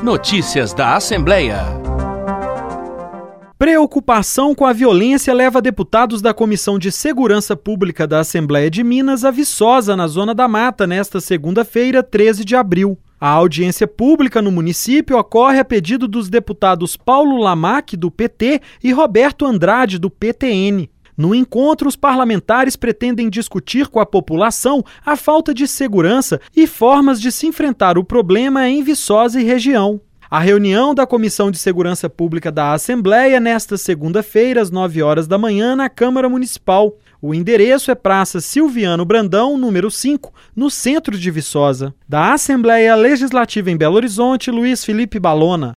Notícias da Assembleia. Preocupação com a violência leva deputados da Comissão de Segurança Pública da Assembleia de Minas a Viçosa, na Zona da Mata, nesta segunda-feira, 13 de abril. A audiência pública no município ocorre a pedido dos deputados Paulo Lamac, do PT, e Roberto Andrade, do PTN. No encontro, os parlamentares pretendem discutir com a população a falta de segurança e formas de se enfrentar o problema em Viçosa e região. A reunião da Comissão de Segurança Pública da Assembleia nesta segunda-feira, às 9 horas da manhã, na Câmara Municipal. O endereço é Praça Silviano Brandão, número 5, no centro de Viçosa. Da Assembleia Legislativa em Belo Horizonte, Luiz Felipe Balona.